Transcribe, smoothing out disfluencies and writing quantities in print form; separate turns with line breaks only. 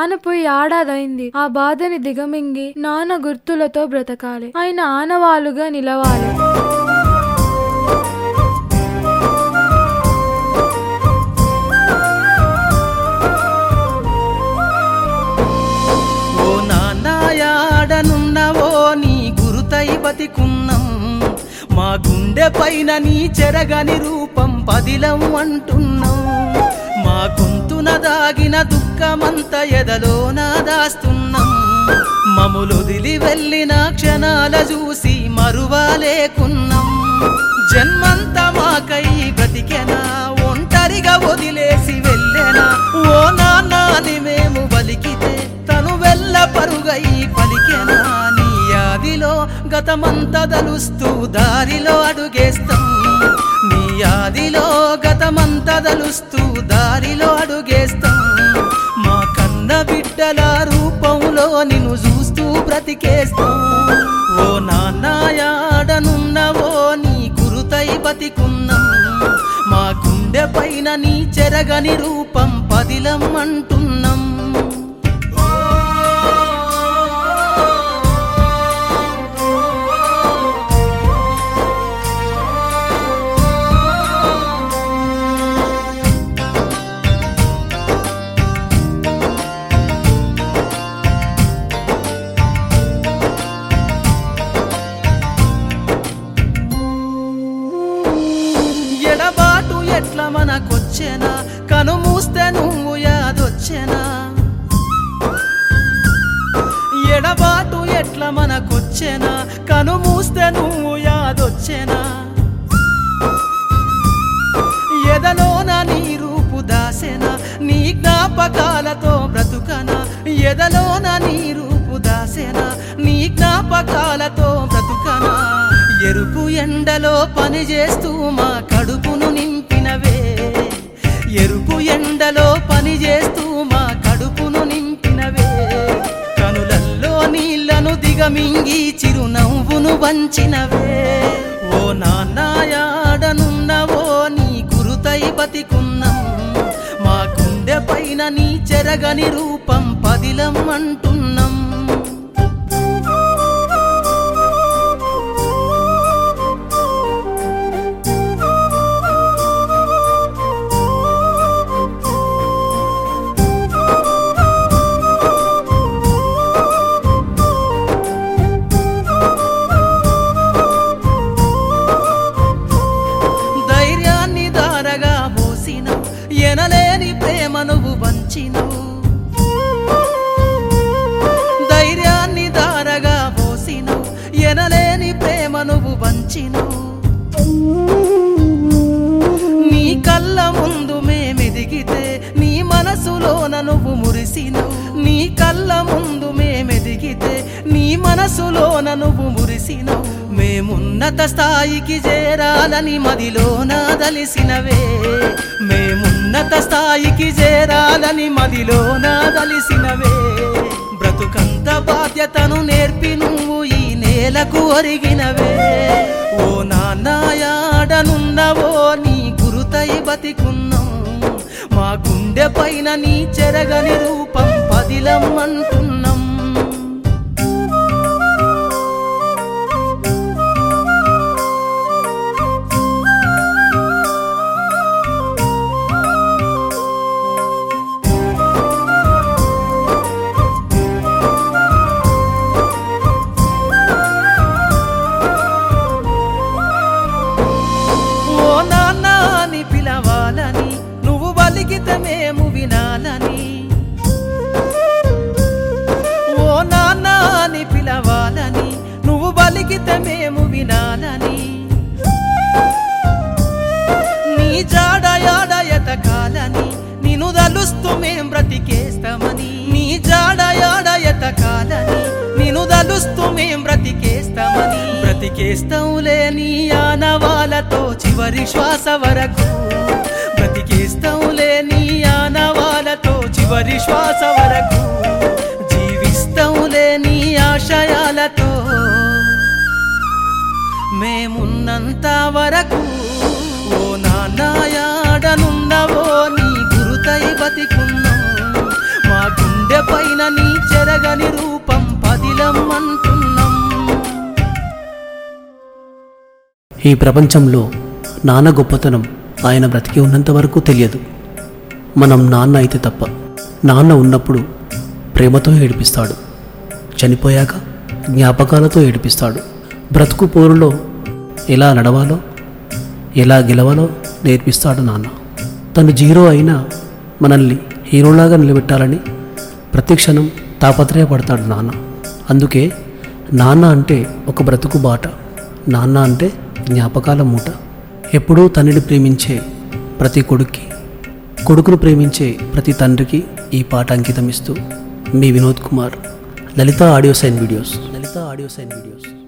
నాన్న పోయి ఏడాదైంది. ఆ బాధని దిగమింగి నాన్న గుర్తులతో బ్రతకాలి. ఆయన ఆనవాలుగా నిలవాలి.
ఓ నాన్న యాడనున్నవో నీ గురుతై బతికున్నాం. మా గుండె పైన నీ చెరగని రూపం పదిలం అంటున్నాం. మా గొంతున దాగిన దుఃఖమంత ఎదలోన దాస్తున్నాం. మములొదిలి వెళ్ళిన క్షణాల చూసి మరువాలేకున్నాం. జన్మంత మాకై బ్రతికెనా, ఒంటరిగా వదిలేసి వెళ్ళెనా. ఓ నాన్నని మేము బలికితే తను వెళ్ళ పరుగై పలికెనా. నీ యాదిలో గతమంతా దలుస్తూ దారిలో అడుగేస్తాం. నీ యాదిలో గతమంతా దలుస్తూ దారిలో అడుగేస్తాం. మా కన్న బిడ్డల రూపంలో నిన్ను చూస్తూ బ్రతికేస్తాం. ఓ నాన్న యాడనున్నవో నీ గురుతై బతికున్నాం. మా గుండె పైన నీ చెరగని రూపం పదిలం అంటున్నాం. ఎడబాటు ఎట్లా మనకొచ్చెనా, కను మూస్తే నువ్వు యాదొచ్చెనా. ఎడబాటు ఎట్లా మనకొచ్చెనా, కను మూస్తే నువ్వు యాదొచ్చెనా. ఎదలోన నీ రూపు దాసెనా, నీ జ్ఞాపకాలతో బ్రతుకనా. ఎదలోన నీ రూపు దాసెనా, నీ జ్ఞాపకాలతో బ్రతుకనా. ఎరుపు ఎండలో పని చేస్తూ మా కడుపును నింపినవే. ఎరుపు ఎండలో పని చేస్తూ మా కడుపును నింపినవే. కనులల్లో నీళ్లను దిగమింగి చిరునవ్వును వంచినవే. ఓ నాన్న యాడనున్నవో నీ గురుతై బతికున్నాం. మా గుండె పైన నీ చెరగని రూపం పదిలం అంటున్నాం. ఎనలేని ప్రేమ నువ్వు వంచినవు. ధైర్యాన్ని దారగా పోసినవు. ఎనలేని ప్రేమ నువ్వు వంచినవు. నీ కళ్ళ ముందు మేమెదిగితే నీ మనసులోన నువ్వు మురిసినవు. నీ కళ్ళ ముందు మేమెదిగితే నీ మనసులోన నువ్వు మురిసినవు. మేమున్నత స్థాయికి చేరాలని మదిలోన దలిసినవే. మేమున్నత స్థాయికి చేరాలని మదిలోన దలిసినవే. బ్రతుకంత బాధ్యతను నేర్పి నువ్వు ఈ నేలకు ఒరిగినవే. ఓ నాన్న యాడనున్నవో నీ గురుతై బతికున్నాం. మా గుండె పైన నీ చెరగని రూపం పదిలం అంటున్నాం. పిలవాలని నువ్వు బలికితే మేము వినాలని. ఓ నాన్న అని పిలవాలని నువ్వు బలికితే మేము వినాలని. నీ జాడ యాడ ఎతకాలని నిన్ను దలుస్తూ మేం బ్రతికేస్తామని. నీ జాడ యాడ ఎతకాలని నిన్ను దలుస్తూ మేం బ్రతికేస్తామని. బ్రతికేస్తాంలే నీ ఆనవాలతో చివరి శ్వాస వరకు. బ్రతికేస్తాంలే నీ ఆనవాలతో చివరి శ్వాస వరకు. జీవిస్తాంలే నీ ఆశయాలతో మేమున్నంత వరకు. ఓ నాన్న యాడనున్నవో నీ గురుతై బతికున్నాం. మా గుండె గుండె పైన నీ చెరగని రూపం పదిలమ్మంటున్నాం.
ఈ ప్రపంచంలో నాన్న గొప్పతనం ఆయన బ్రతికి ఉన్నంత వరకు తెలియదు. మనం నాన్న అయితే తప్ప. నాన్న ఉన్నప్పుడు ప్రేమతో ఏడిపిస్తాడు, చనిపోయాక జ్ఞాపకాలతో ఏడిపిస్తాడు. బ్రతుకు పోరులో ఎలా నడవాలో, ఎలా గెలవాలో నేర్పిస్తాడు నాన్న. తను జీరో అయినా మనల్ని హీరోలాగా నిలబెట్టాలని ప్రతి క్షణం తాపత్రయపడతాడు నాన్న. అందుకే నాన్న అంటే ఒక బ్రతుకు బాట, నాన్న అంటే జ్ఞాపకాల మూట. ఎప్పుడూ తండ్రిని ప్రేమించే ప్రతి కొడుక్కి, కొడుకును ప్రేమించే ప్రతి తండ్రికి ఈ పాట అంకితం ఇస్తూ మీ వినోద్ కుమార్, లలిత ఆడియో సైన్ వీడియోస్.